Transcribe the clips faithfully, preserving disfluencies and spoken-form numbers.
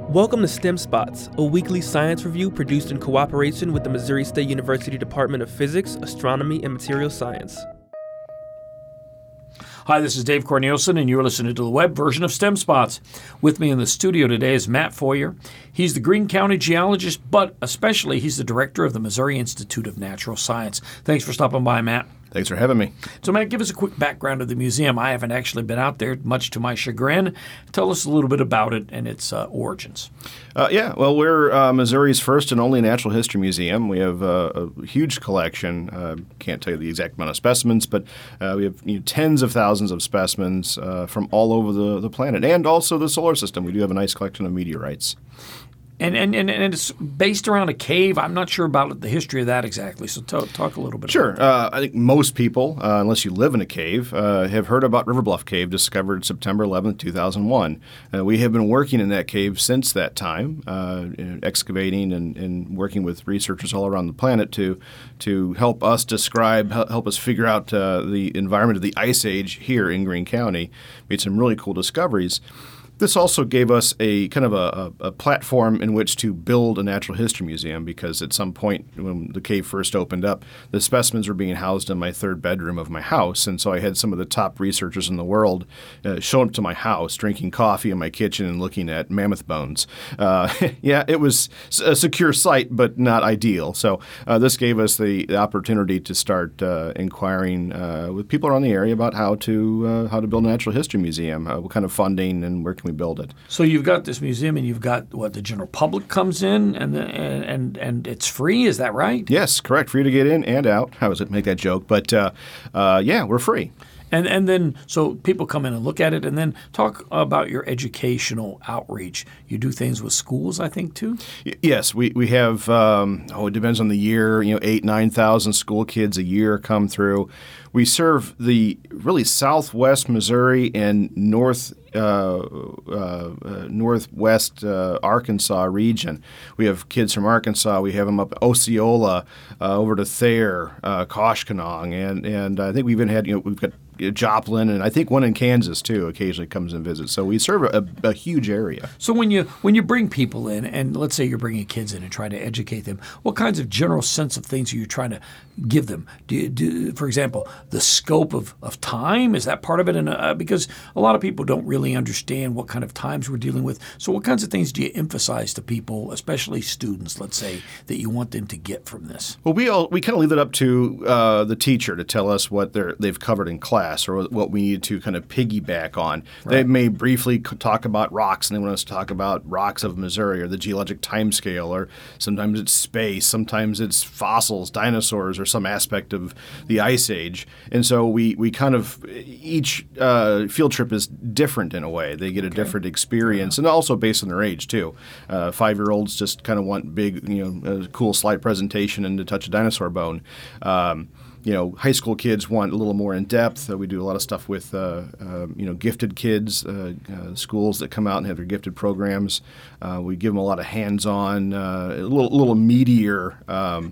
Welcome to STEM Spots, a weekly science review produced in cooperation with the Missouri State University Department of Physics, Astronomy, and Material Science. Hi, this is Dave Cornelison, and you're listening to the web version of STEM Spots. With me in the studio today is Matt Foyer. He's the Greene County geologist, but especially he's the director of the Missouri Institute of Natural Science. Thanks for stopping by, Matt. Thanks for having me. So, Matt, give us a quick background of the museum. I haven't actually been out there, much to my chagrin. Tell us a little bit about it and its uh, origins. Uh, yeah, well, we're uh, Missouri's first and only natural history museum. We have uh, a huge collection. Uh, can't tell you the exact amount of specimens, but uh, we have you know, tens of thousands of specimens uh, from all over the, the planet and also the solar system. We do have a nice collection of meteorites. And, and and and it's based around a cave. I'm not sure about the history of that exactly, so talk, talk a little bit sure. about that. Uh, I think most people, uh, unless you live in a cave, uh, have heard about River Bluff Cave, discovered September eleventh, two thousand one. Uh, we have been working in that cave since that time, uh, excavating and, and working with researchers all around the planet to to help us describe, help us figure out uh, the environment of the Ice Age here in Greene County. Made some really cool discoveries. This also gave us a kind of a, a, a platform in which to build a natural history museum because at some point when the cave first opened up, the specimens were being housed in my third bedroom of my house. And so I had some of the top researchers in the world uh, show up to my house, drinking coffee in my kitchen and looking at mammoth bones. Uh, yeah, it was a secure site, but not ideal. So uh, this gave us the, the opportunity to start uh, inquiring uh, with people around the area about how to uh, how to build a natural history museum, uh, what kind of funding and where can we build it. So you've got this museum, and you've got what the general public comes in, and the, and, and and it's free. Is that right? Yes, correct. Free to get in and out. I was going to make that joke, but uh, uh, yeah, we're free. And and then so people come in and look at it, and then talk about your educational outreach. You do things with schools, I think, too. Y- yes, we we have. Um, oh, it depends on the year. You know, eight nine thousand school kids a year come through. We serve the really Southwest Missouri and North uh, uh, uh, Northwest uh, Arkansas region. We have kids from Arkansas. We have them up Osceola, uh, over to Thayer, uh, Koshkonong, and and I think we even had you know we've got Joplin, and I think one in Kansas too occasionally comes and visits. So we serve a, a huge area. So when you when you bring people in, and let's say you're bringing kids in and trying to educate them, what kinds of general sense of things are you trying to give them? Do you, do, for example, the scope of, of time, is that part of it? And uh, because a lot of people don't really understand what kind of times we're dealing with. So what kinds of things do you emphasize to people, especially students, let's say, that you want them to get from this? Well, we all we kind of leave it up to uh, the teacher to tell us what they're, they've covered in class or what we need to kind of piggyback on. Right. They may briefly talk about rocks, and they want us to talk about rocks of Missouri or the geologic timescale, or sometimes it's space, sometimes it's fossils, dinosaurs, or some aspect of the Ice Age. And so we, we kind of, each uh, field trip is different in a way. They get a okay. different experience, yeah. and also based on their age, too. Uh, five-year-olds just kind of want big, you know, a cool slide presentation and to touch a dinosaur bone. Um, You know, high school kids want a little more in depth. Uh, we do a lot of stuff with, uh, uh, you know, gifted kids, uh, uh, schools that come out and have their gifted programs. Uh, we give them a lot of hands-on, uh, a little, little meatier um,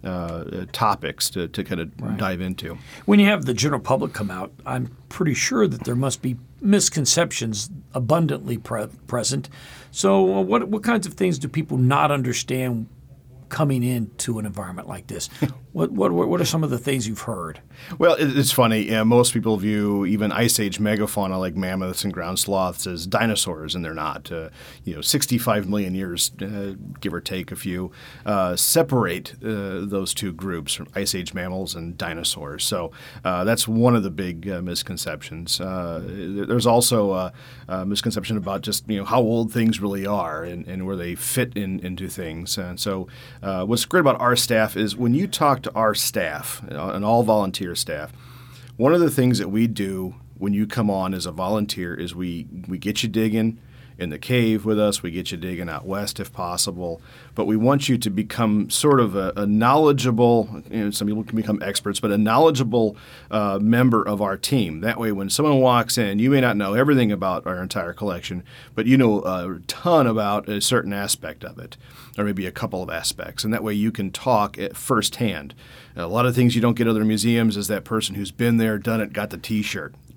uh, topics to, to kind of right. dive into. When you have the general public come out, I'm pretty sure that there must be misconceptions abundantly pre- present. So, uh, what what kinds of things do people not understand coming into an environment like this? What what what are some of the things you've heard? Well, it's funny. Yeah, most people view even Ice Age megafauna like mammoths and ground sloths as dinosaurs, and they're not. Uh, you know, sixty-five million years, uh, give or take a few, uh, separate uh, those two groups from Ice Age mammals and dinosaurs. So uh, that's one of the big uh, misconceptions. Uh, there's also a, a misconception about just you know how old things really are and, and where they fit in, into things. And so uh, what's great about our staff is when you talk to our staff and all volunteer staff, one of the things that we do when you come on as a volunteer is we, we get you digging in the cave with us. We get you digging out west if possible. But we want you to become sort of a, a knowledgeable, you know, some people can become experts, but a knowledgeable uh, member of our team. That way when someone walks in, you may not know everything about our entire collection, but you know a ton about a certain aspect of it, or maybe a couple of aspects. And that way you can talk at firsthand. A lot of things you don't get at other museums is that person who's been there, done it, got the T-shirt.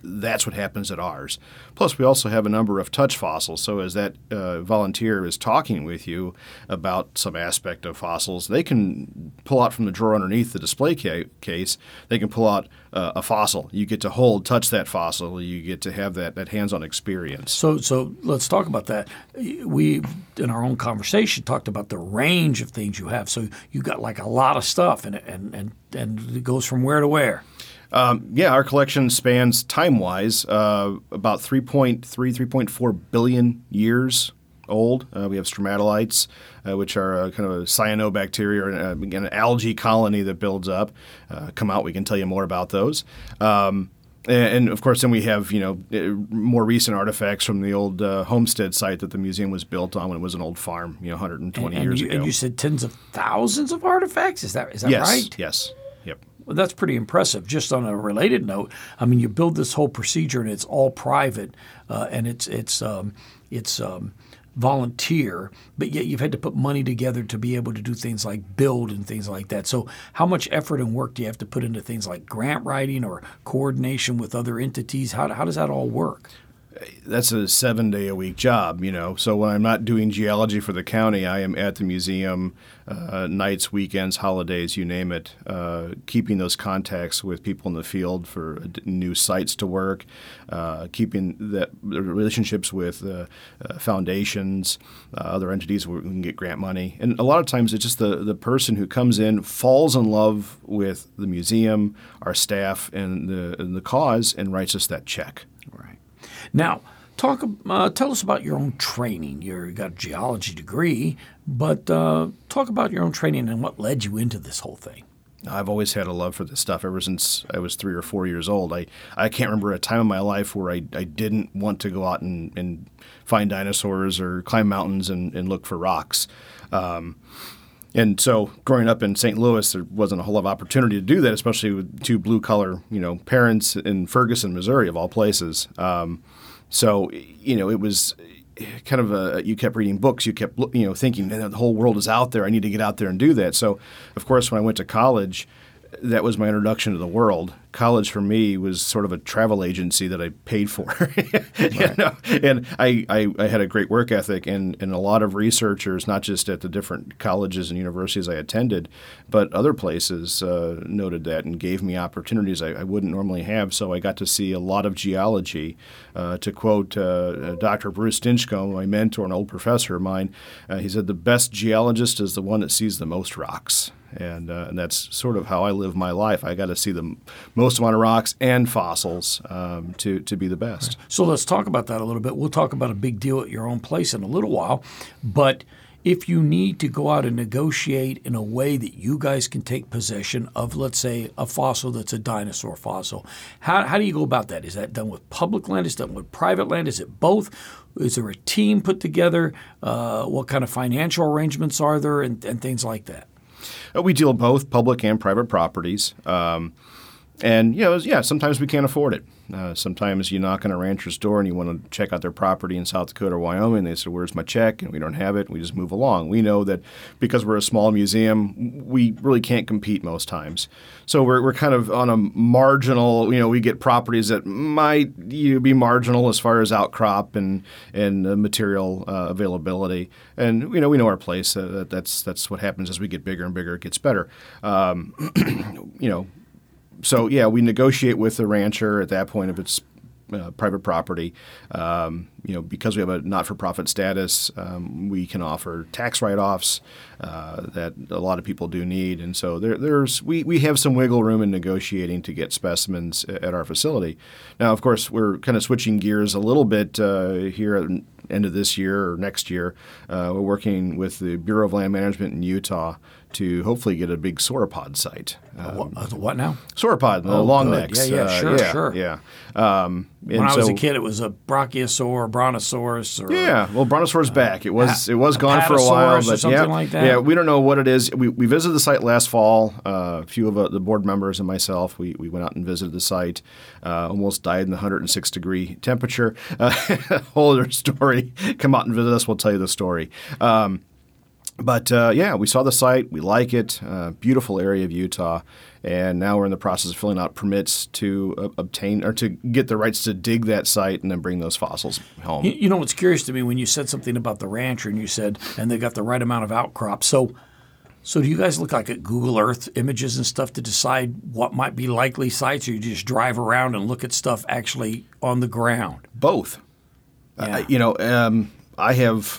that's what happens at ours. Plus, we also have a number of touch fossils. So as that uh, volunteer is talking with you about some aspect of fossils, they can pull out from the drawer underneath the display ca- case, they can pull out uh, a fossil. You get to hold, touch that fossil. You get to have that, that hands-on experience. So so let's talk about that. We, in our own conversation, talked about the range of things you have. So you got like a lot of stuff, and and and, and it goes from where to where? Um, yeah, our collection spans time-wise uh, about three point three, three point four billion years old. Uh, we have stromatolites, uh, which are a, kind of a cyanobacteria, uh, again, an algae colony that builds up. Uh, come out, we can tell you more about those. Um, and, and, of course, then we have, you know, more recent artifacts from the old uh, homestead site that the museum was built on when it was an old farm, you know, one hundred twenty and, and years you, ago. And you said tens of thousands of artifacts? Is that is that yes, right? Yes, yep. Well, that's pretty impressive. Just on a related note, I mean, you build this whole procedure and it's all private, uh, and it's it's um, it's um, volunteer, but yet you've had to put money together to be able to do things like build and things like that. So, how much effort and work do you have to put into things like grant writing or coordination with other entities? How how does that all work? That's a seven-day-a-week job, you know. So when I'm not doing geology for the county, I am at the museum uh, nights, weekends, holidays, you name it, uh, keeping those contacts with people in the field for new sites to work, uh, keeping that the relationships with uh, uh, foundations, uh, other entities where we can get grant money. And a lot of times it's just the, the person who comes in, falls in love with the museum, our staff, and the, and the cause, and writes us that check. Right. Now, talk. Uh, tell us about your own training. You're, you got a geology degree, but uh, talk about your own training and what led you into this whole thing. I've always had a love for this stuff ever since I was three or four years old. I, I can't remember a time in my life where I, I didn't want to go out and, and find dinosaurs or climb mountains and, and look for rocks. Um, And so growing up in Saint Louis, there wasn't a whole lot of opportunity to do that, especially with two blue-collar, you know, parents in Ferguson, Missouri, of all places. Um, so, you know, it was kind of a, you kept reading books, you kept, you know, thinking, man, the whole world is out there. I need to get out there and do that. So, of course, when I went to college, that was my introduction to the world. College for me was sort of a travel agency that I paid for. Right. You know? And I, I, I had a great work ethic, and, and a lot of researchers, not just at the different colleges and universities I attended, but other places uh, noted that and gave me opportunities I, I wouldn't normally have. So I got to see a lot of geology. Uh, to quote uh, Doctor Bruce Stinchcomb, my mentor, an old professor of mine, uh, he said, "The best geologist is the one that sees the most rocks." And, uh, and that's sort of how I live my life. I got to see the most amount of rocks and fossils um, to, to be the best. So let's talk about that a little bit. We'll talk about a big deal at your own place in a little while. But if you need to go out and negotiate in a way that you guys can take possession of, let's say, a fossil that's a dinosaur fossil, how, how do you go about that? Is that done with public land? Is that done with private land? Is it both? Is there a team put together? Uh, what kind of financial arrangements are there and, and things like that? Uh, we deal with both public and private properties. Um, and, you know, yeah, sometimes we can't afford it. Uh, sometimes you knock on a rancher's door and you want to check out their property in South Dakota or Wyoming. They say, "Where's my check?" And we don't have it. We just move along. We know that because we're a small museum, we really can't compete most times. So we're we're kind of on a marginal, you know, we get properties that might you know, be marginal as far as outcrop and, and uh, material uh, availability. And, you know, we know our place. Uh, that's, that's what happens as we get bigger and bigger. It gets better. Um, you know, So, yeah, we negotiate with the rancher at that point if it's uh, private property. Um, you know, because we have a not-for-profit status, um, we can offer tax write-offs uh, that a lot of people do need. And so there, there's we, we have some wiggle room in negotiating to get specimens at our facility. Now, of course, we're kind of switching gears a little bit uh, here at the end of this year or next year. Uh, we're working with the Bureau of Land Management in Utah to hopefully get a big sauropod site. Um, what, what now? Sauropod, the Oh, long good. necks. Yeah, yeah, uh, sure, yeah, sure. Yeah. Um, When and I was so- a kid, it was a brachiosaur, brontosaurus, or Yeah, well, Brontosaurus back. It was it was a gone for a while, Apatosaurus or but something yeah, like that? yeah, we don't know what it is. We we visited the site last fall. Uh, a few of uh, the board members and myself, we, we went out and visited the site. Uh, almost died in the one hundred six degree temperature. Uh, whole other story. Come out and visit us. We'll tell you the story. Um, But uh, yeah, we saw the site. We like it. Uh, beautiful area of Utah. And now we're in the process of filling out permits to uh, obtain or to get the rights to dig that site and then bring those fossils home. You, you know what's curious to me when you said something about the rancher and you said, and they got the right amount of outcrop. So, so do you guys look like at Google Earth images and stuff to decide what might be likely sites, or you just drive around and look at stuff actually on the ground? Both. Yeah. Uh, you know, um, I have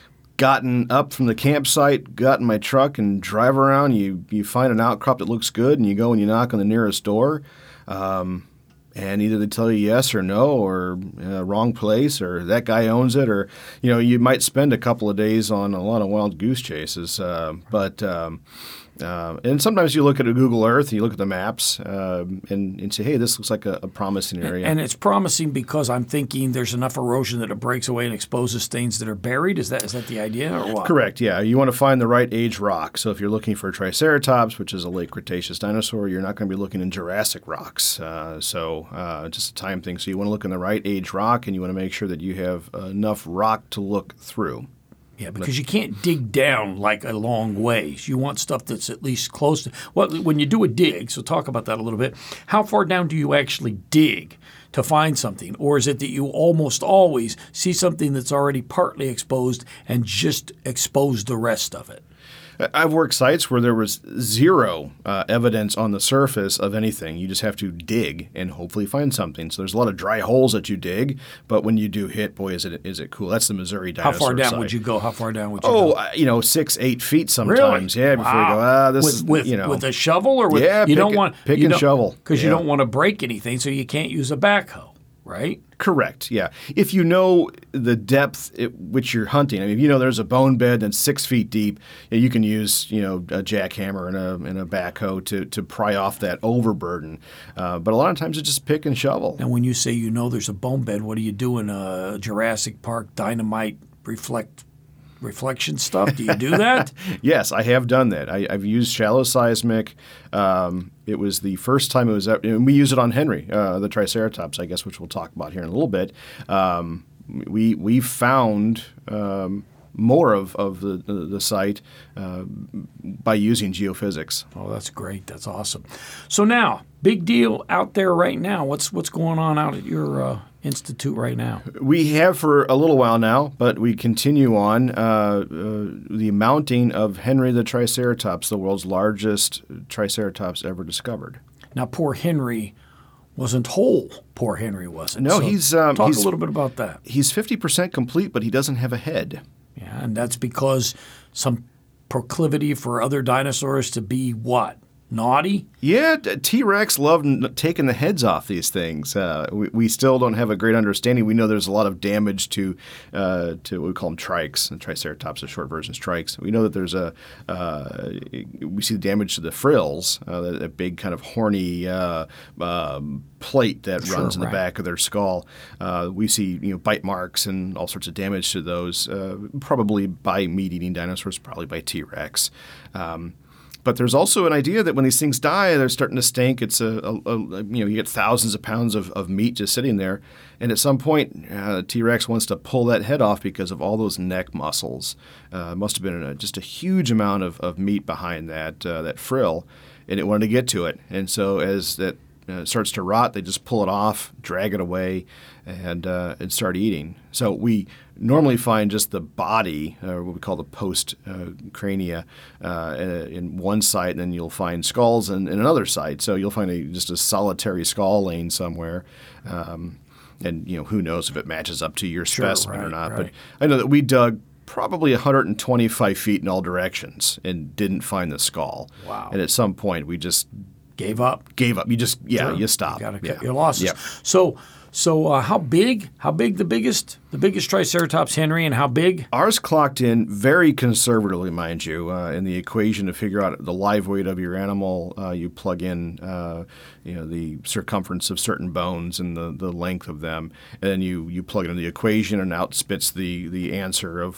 gotten up from the campsite, got in my truck, and drive around. You you find an outcrop that looks good, and you go and you knock on the nearest door, um, and either they tell you yes or no, or uh, wrong place, or that guy owns it, or you know you might spend a couple of days on a lot of wild goose chases. Uh, but um, uh, and sometimes you look at a Google Earth, and you look at the maps, uh, and, and say, hey, this looks like a, a promising area. And it's promising because I'm thinking there's enough erosion that it breaks away and exposes things that are buried. Is that is that the idea, or what? Correct, yeah. You want to find the right age rock. So if you're looking for Triceratops, which is a late Cretaceous dinosaur, you're not going to be looking in Jurassic rocks. Uh, so uh, just a time thing. So you want to look in the right age rock, and you want to make sure that you have enough rock to look through. Yeah, because you can't dig down like a long ways. You want stuff that's at least close to – well, when you do a dig, so talk about that a little bit, how far down do you actually dig to find something? Or is it that you almost always see something that's already partly exposed and just expose the rest of it? I've worked sites where there was zero uh, evidence on the surface of anything. You just have to dig and hopefully find something. So there's a lot of dry holes that you dig, but when you do hit, boy, is it is it cool. That's the Missouri dinosaur How far down site. would you go? How far down would you oh, go? uh, you know, six, eight feet sometimes. Really? Yeah, before Wow. you go, ah, this with, is, with, you know. with a shovel or with Yeah, you pick don't it- want pick you and don't- shovel. Because you Yeah. don't want to break anything, so you can't use a backhoe, right? Correct, yeah. If you know the depth at which you're hunting, I mean, if you know there's a bone bed that's six feet deep, you can use, you know, a jackhammer and a, and a backhoe to, to pry off that overburden. Uh, but a lot of times it's just pick and shovel. And when you say you know there's a bone bed, what do you do in a Jurassic Park dynamite reflect reflection stuff? Do you do that? Yes, I have done that. I, I've used shallow seismic. Um, it was the first time it was, and we use it on Henry, uh, the Triceratops, I guess, which we'll talk about here in a little bit. Um, we we found um, more of, of the, the, the site uh, by using geophysics. Oh, that's great. That's awesome. So now, big deal out there right now. What's what's going on out at your uh, institute right now? We have for a little while now, but we continue on uh, uh, the mounting of Henry the Triceratops, the world's largest Triceratops ever discovered. Now, poor Henry wasn't whole. Poor Henry wasn't. No, So he's um, talk he's, a little bit about that. He's fifty percent complete, but he doesn't have a head. Yeah, and that's because some proclivity for other dinosaurs to be what? Naughty? Yeah, T-Rex loved n- taking the heads off these things. Uh, we, we still don't have a great understanding. We know there's a lot of damage to uh, to what we call them trikes. And Triceratops, a short version, is trikes. We know that there's a uh, we see the damage to the frills, uh, that, that big kind of horny uh, um, plate that Sure, runs in the right. back of their skull. Uh, we see you know bite marks and all sorts of damage to those, uh, probably by meat-eating dinosaurs, probably by T-Rex. Um, But there's also an idea that when these things die, they're starting to stink. It's a, a, a you know you get thousands of pounds of, of meat just sitting there, and at some point, uh, T-Rex wants to pull that head off because of all those neck muscles. Uh, must have been a, just a huge amount of, of meat behind that uh, that frill, and it wanted to get to it. And so as that uh, starts to rot, they just pull it off, drag it away, and uh, and start eating. So we normally find just the body, or what we call the post uh, crania, uh, in one site, and then you'll find skulls in, in another site. So you'll find a, just a solitary skull laying somewhere. Um, and you know who knows if it matches up to your Sure, specimen or right, not. right. But I know that we dug probably one hundred twenty-five feet in all directions and didn't find the skull. Wow. And at some point, we just Gave up? gave up. You just yeah, Sure. you stop. You got to yeah. cut your losses. Yeah. So, so uh, how big? How big the biggest? The biggest Triceratops, Henry, and how big? Ours clocked in very conservatively, mind you, uh, in the equation to figure out the live weight of your animal. Uh, you plug in, uh, you know, the circumference of certain bones and the, the length of them, and then you, you plug it in the equation, and out spits the, the answer of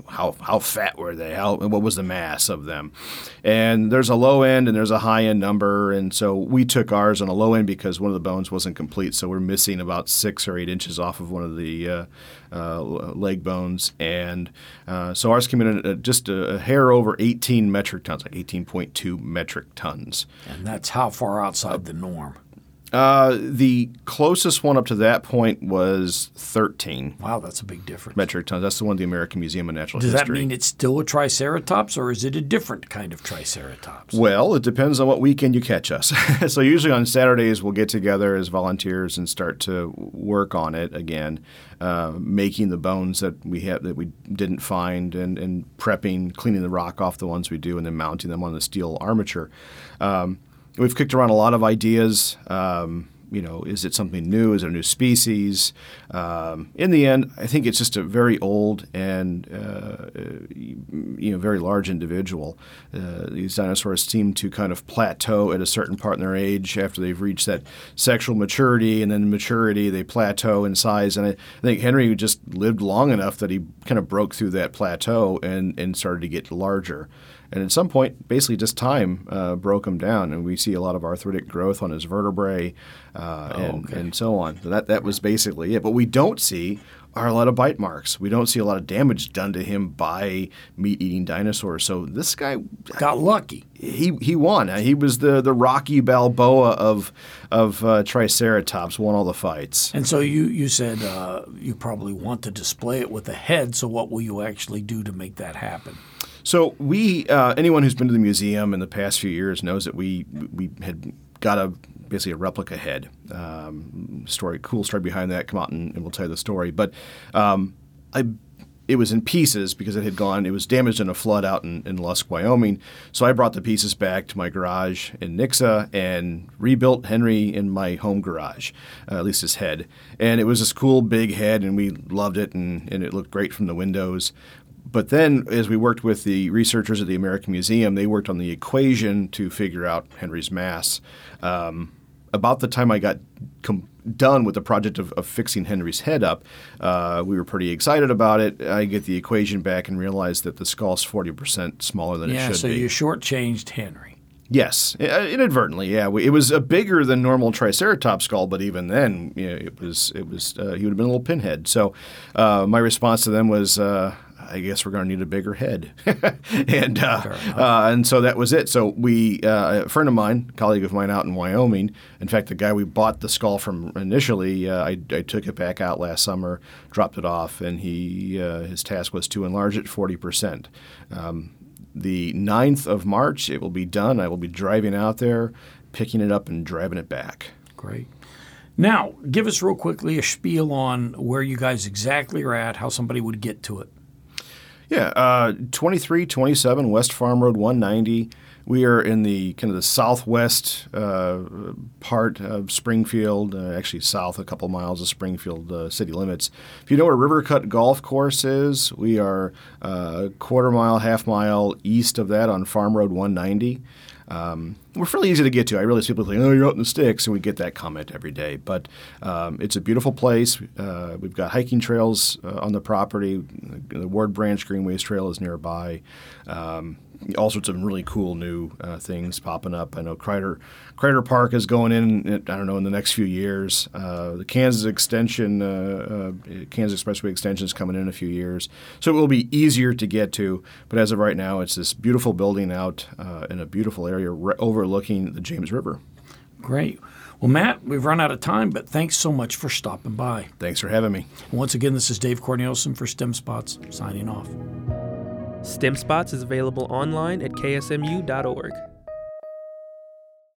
how how fat were they? How what was the mass of them? And there's a low end and there's a high end number, and so we took ours on a low end because one of the bones wasn't complete, so we're missing about six or eight inches off of one of the uh, uh, leg bones, and uh, so ours came in at just a, a hair over eighteen metric tons, like eighteen point two metric tons. And that's how far outside the norm? Uh, the closest one up to that point was thirteen. Wow, that's a big difference. Metric tons. That's the one at the American Museum of Natural Does History. Does that mean it's still a Triceratops, or is it a different kind of Triceratops? Well, it depends on what weekend you catch us. So usually on Saturdays we'll get together as volunteers and start to work on it again, uh, making the bones that we have that we didn't find, and, and prepping, cleaning the rock off the ones we do, and then mounting them on the steel armature. Um, We've kicked around a lot of ideas. Um, you know, is it something new? Is it a new species? Um, in the end, I think it's just a very old and uh, you know very large individual. Uh, these dinosaurs seem to kind of plateau at a certain part in their age after they've reached that sexual maturity, and then maturity they plateau in size. And I, I think Henry just lived long enough that he kind of broke through that plateau and, and started to get larger. And at some point, basically just time uh, broke him down, and we see a lot of arthritic growth on his vertebrae uh, oh, and, okay. and so on. So that, that was basically it. But we don't see are a lot of bite marks. We don't see a lot of damage done to him by meat-eating dinosaurs. So this guy got lucky. He he won. He was the, the Rocky Balboa of of uh, Triceratops. Won all the fights. And so you you said uh, you probably want to display it with a head. So what will you actually do to make that happen? So we, uh, anyone who's been to the museum in the past few years knows that we we had got a basically a replica head. Um, story, cool story behind that. Come out and, and we'll tell you the story. But um, I, it was in pieces because it had gone. It was damaged in a flood out in, in Lusk, Wyoming. So I brought the pieces back to my garage in Nixa and rebuilt Henry in my home garage, uh, at least his head. And it was this cool big head, and we loved it, and, and it looked great from the windows. But then, as we worked with the researchers at the American Museum, they worked on the equation to figure out Henry's mass. Um, about the time I got com- done with the project of, of fixing Henry's head up, uh, we were pretty excited about it. I get the equation back and realize that the skull's forty percent smaller than yeah, it should so be. you shortchanged Henry. Yes, inadvertently. Yeah, it was a bigger than normal Triceratops skull, but even then, you know, it was it was uh, he would have been a little pinhead. So uh, my response to them was, uh, I guess we're going to need a bigger head, and uh, uh, and so that was it. So we, uh, a friend of mine, a colleague of mine out in Wyoming, in fact, the guy we bought the skull from initially, uh, I, I took it back out last summer, dropped it off, and he uh, his task was to enlarge it forty percent. Um, The ninth of March, it will be done. I will be driving out there, picking it up, and driving it back. Great. Now, give us real quickly a spiel on where you guys exactly are at, how somebody would get to it. Yeah, uh, twenty-three twenty-seven West Farm Road one ninety. We are in the kind of the southwest uh, part of Springfield, uh, actually south a couple miles of Springfield uh, city limits. If you know where Rivercut Golf Course is, we are uh, a quarter mile, half mile east of that on Farm Road one ninety. Um, we're fairly easy to get to. I realize people think, oh, you're out in the sticks, and we get that comment every day. But um, it's a beautiful place. Uh, we've got hiking trails uh, on the property. The Ward Branch Greenways Trail is nearby. Um, all sorts of really cool new uh, things popping up. I know Kreider, Kreider Park is going in, I don't know, in the next few years. Uh, the Kansas Extension, uh, uh, Kansas Expressway Extension is coming in a few years. So it will be easier to get to. But as of right now, it's this beautiful building out uh, in a beautiful area re- overlooking the James River. Great. Well, Matt, we've run out of time, but thanks so much for stopping by. Thanks for having me. Once again, this is Dave Cornelison for STEM Spots, signing off. STEM Spots is available online at k s m u dot org.